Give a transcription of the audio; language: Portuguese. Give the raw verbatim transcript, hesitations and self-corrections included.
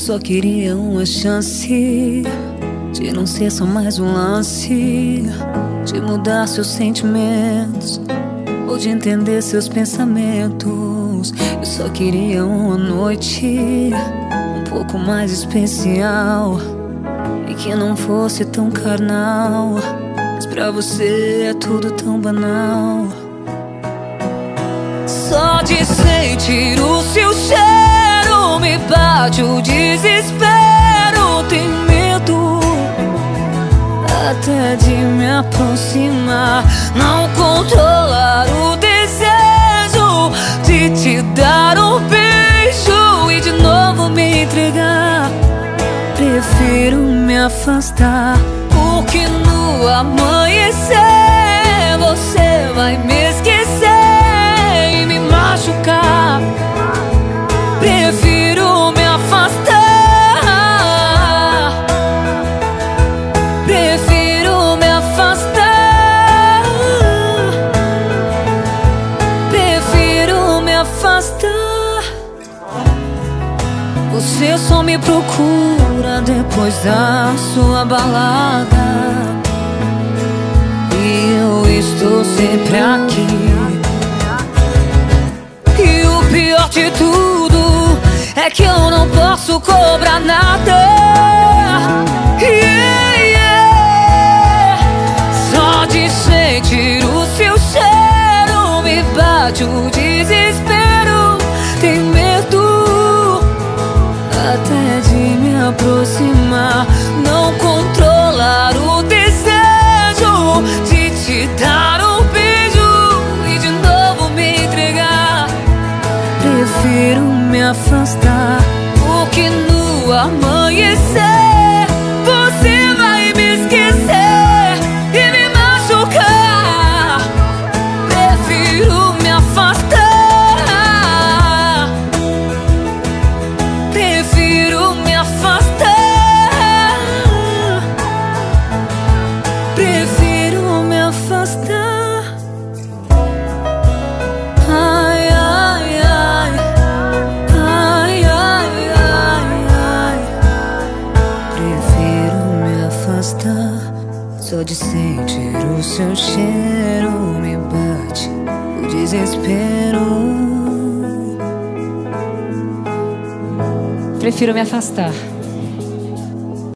só queria uma chance de não ser só mais um lance, de mudar seus sentimentos ou de entender seus pensamentos. Eu só queria uma noite um pouco mais especial e que não fosse tão carnal. Mas pra você é tudo tão banal. Só de sentir o seu cheiro me bate o desespero. Tenho medo até de me aproximar, não controlar o desejo de te dar um beijo e de novo me entregar. Prefiro me afastar, porque no amanhecer você vai me esquecer e me machucar. Prefiro me afastar, prefiro me afastar, prefiro me afastar. Você só me procura depois da sua balada e eu estou sempre aqui. E o pior de tudo é que eu não posso cobrar nada. Yeah, yeah. Só de sentir o seu cheiro me bate o desespero. Tenho medo até de me aproximar, não controlar o desejo de te dar um beijo e de novo me entregar. Prefiro me afastar, porque no amanhecer você vai me esquecer e me machucar. Prefiro me afastar, prefiro me afastar, prefiro me afastar. Ai, ai, ai, ai, ai, ai, ai. Prefiro me afastar. Só de sentir o seu cheiro me bate o desespero. Prefiro me afastar.